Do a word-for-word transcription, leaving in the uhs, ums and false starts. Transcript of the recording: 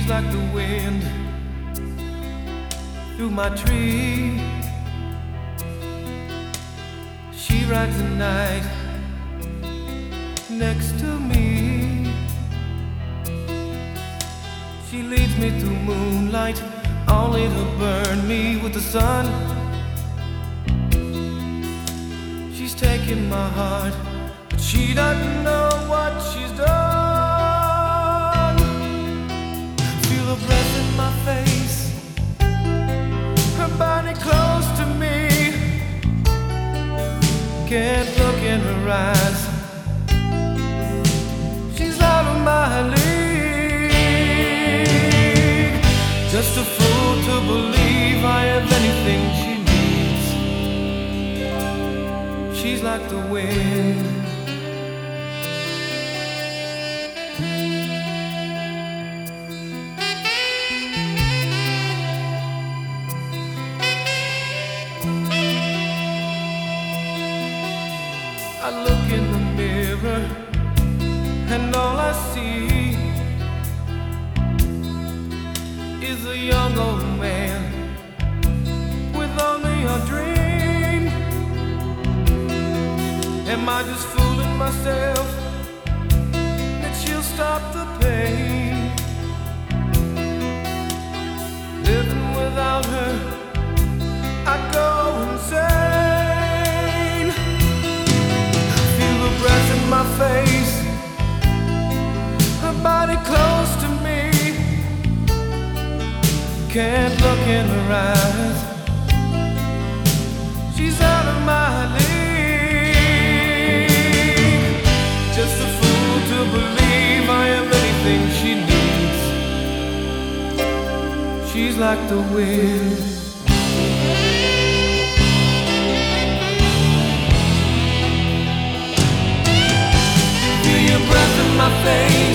like the wind through my tree. She rides the night next to me. She leads me through moonlight, only to burn me with the sun. She's taking my heart, but she doesn't know what she's done. Feel her breath in my face, her body close to me. Can't look in her eyes, she's out of my league. Just a fool to believe I have anything she needs. She's like the wind. I look in the mirror and all I see is a young old man with only a dream. Am I just fooling myself that she'll stop the pain? Living without her, I go insane. Feel her breath in my face, her body close to me. Can't look in her eyes, she's out of my league. Just a fool to believe I am anything she needs. She's like the wind. Feel your breath in my face,